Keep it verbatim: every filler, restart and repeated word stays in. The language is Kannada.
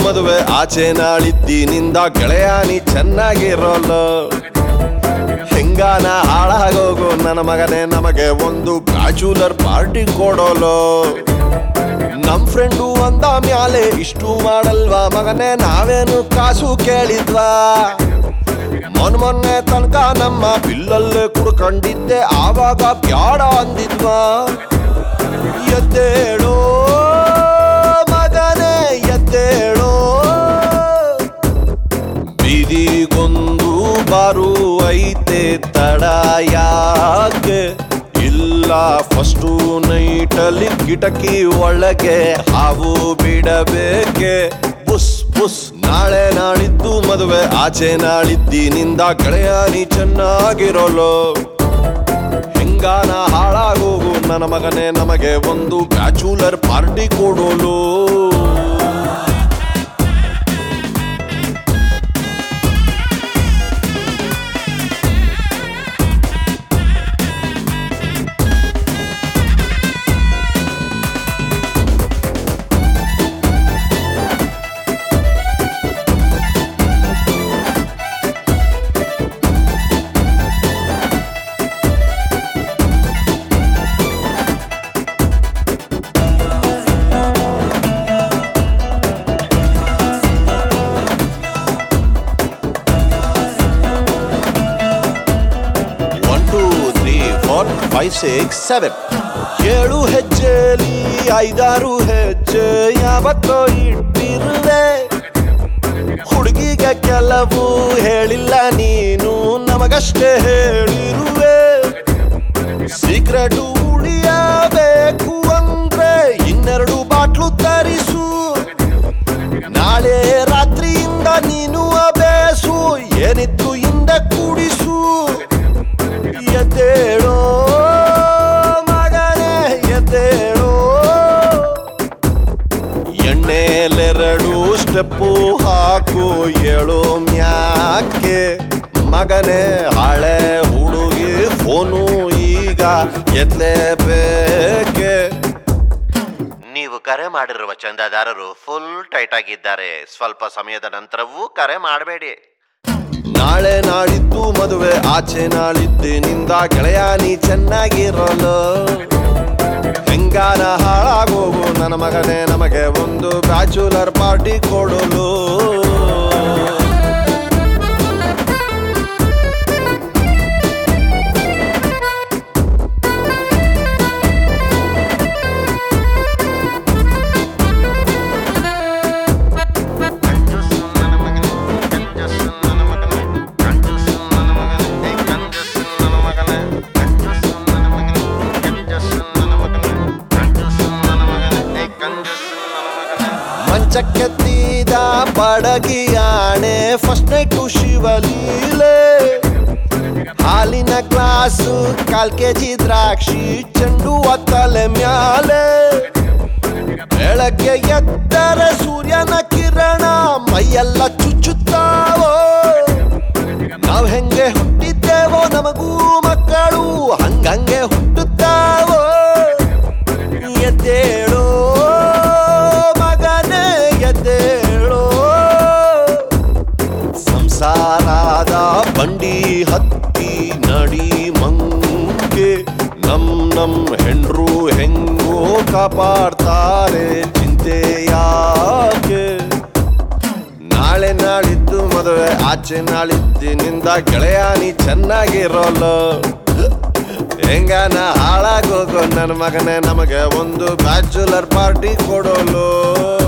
ಮದುವೆ ಆಚೆ ನಾಳಿದ್ದಿನಿಂದ ಗೆಳೆಯಾನಿ ಚೆನ್ನಾಗಿರೋಲ್ಲ ಹೆಂಗಾನ ಹಾಳಾಗೋಗು ನನ್ನ ಮಗನೇ ನಮಗೆ ಒಂದು ಬ್ಯಾಚುಲರ್ ಪಾರ್ಟಿ ಕೊಡೋಲು ನಮ್ ಫ್ರೆಂಡು ಅಂದ ಮ್ಯಾಲೆ ಇಷ್ಟು ಮಾಡಲ್ವಾ ಮಗನೇ ನಾವೇನು ಕಾಸು ಕೇಳಿದ್ವಾ ಮೊನ್ ಮೊನ್ನೆ ತನಕ ನಮ್ಮ ಬಿಲ್ಲಲ್ಲೇ ಕುಡ್ಕೊಂಡಿದ್ದೆ ಆವಾಗ ಬ್ಯಾಡ ಅಂದಿದ್ವಾ ಎದ್ದೇಳೋ ಮಗನೇ ಎದ್ದೇಳೋ ಬೀದಿಗೊಂದು ಬಾರು ಐತೆ ತಡ ಯಾಕೆ ಇಲ್ಲ ಫಸ್ಟು ನೈಟಲ್ಲಿ ಕಿಟಕಿ ಒಳಗೆ ಹಾವು ಬಿಡಬೇಕೆ ಬುಸ್ ಬುಸ್ ನಾಳೆ ನಾಳಿದ್ದು ಮದುವೆ ಆಚೆ ನಾಳಿದ್ದಿನಿಂದ ಗೆಳೆಯಾನಿ ಚೆನ್ನಾಗಿರೋಲು ಹೆಂಗಾನ ಹಾಳಾಗೋಗು ನನ್ನ ಮಗನೇ ನಮಗೆ ಒಂದು ಬ್ಯಾಚುಲರ್ ಪಾರ್ಟಿ ಕೊಡೋಲು ಫೈವ್ ಸಿಕ್ಸ್ ಸೆವೆನ್ ಏಳು ಹೆಜ್ಜೆಲಿ ಐದಾರು ಹೆಜ್ಜೆ ಯಾವತ್ತೋ ಇಟ್ಟಿರುವೆ ಹುಡುಗಿಗೆ ಕೆಲವು ಹೇಳಿಲ್ಲ ನೀನು ನಮಗಷ್ಟೇ ಹೇಳಿರುವೆ ಸೀಕ್ರೆಟ್ ಉಳಿಯಬೇಕು ಅಂದ್ರೆ ಇನ್ನೆರಡು ಬಾಟ್ಲು ತರಿಸು ನಾಳೆ ರಾತ್ರಿಯಿಂದ ನೀನು ಅಬೇಸು ಏನಿತ್ತು ಹಿಂದೆ ಕೂಡಿಸು ಎದ್ದೇಳೋ ಮಗನೇ ಎದ್ದೇಳೋ ಎಣ್ಣೆಲೆರಡು ಸ್ಟೆಪ್ಪು ಹಾಕು ಏಳೋ ಮ್ಯಾಕೆ ಮಗನೇ ಹಳೆ ಹುಡುಗಿ ಫೋನು ಈಗ ಎತ್ತಲೇಬೇಕೆ ನೀವು ಕರೆ ಮಾಡಿರುವ ಚಂದಾದಾರರು ಫುಲ್ ಟೈಟ್ ಆಗಿದ್ದಾರೆ ಸ್ವಲ್ಪ ಸಮಯದ ನಂತರವೂ ಕರೆ ಮಾಡಬೇಡಿ ನಾಳೆ ನಾಳಿದ್ದು ಮದುವೆ ಆಚೆ ನಾಳಿದ್ದಿನಿಂದ ಗೆಳೆಯಾನಿ ಚೆನ್ನಾಗಿರೋಲು ಹೆಂಗಾನ ಹಾಳಾಗೋಗು ನನ್ನ ಮಗನೇ ನಮಗೆ ಒಂದು ಬ್ಯಾಚುಲರ್ ಪಾರ್ಟಿ ಕೊಡೋಲು ಮಂಚಕ್ಕೆತ್ತಿದ ಬಡಗಿಯಾಣೆ ಫಸ್ಟ್ ನೈಟು ಶಿವಲೀಲೆ ಹಾಲಿನ ಗ್ಲಾಸು ಕಾಲ್ ಕೆಜಿ ದ್ರಾಕ್ಷಿ ಚೆಂಡು ತಲೆ ಮ್ಯಾಲೆ ಬೆಳಗ್ಗೆ ಎದ್ದರೆ ಸೂರ್ಯನ ಕಿರಣ ಮೈಯೆಲ್ಲ ಚುಚ್ಚುತ್ತಾವೋ ನಾವ್ ಹೆಂಗೆ ಹುಟ್ಟಿದ್ದೇವೋ ನಮಗೂ ಮಕ್ಕಳು ಹಂಗಂಗೆ ಹುಟ್ಟುತ್ತಾವೋ ಎದ್ದೇಳೋ ಸಂಸಾರದ ಬಂಡಿ ಹತ್ತಿ ನಡಿ ಮಂಗೆ ನಮ್ ನಮ್ ಹೆಂಡ್ರು ಹೆಂಗೋ ಕಾಪಾಡ್ತಾರೆ ಚಿಂತೆ ಯಾಕೆ ನಾಳೆ ನಾಳಿದ್ದು ಮದುವೆ ಆಚೆ ನಾಳಿದ್ದಿನಿಂದ ಗೆಳೆಯಾನಿ ಚೆನ್ನಾಗಿರೋಲ್ಲ ಹೆಂಗಾನ ಹಾಳಾಗೋಗೋ ನನ್ನ ಮಗನೇ ನಮಗೆ ಒಂದು ಬ್ಯಾಚುಲರ್ ಪಾರ್ಟಿ ಕೊಡೋಲು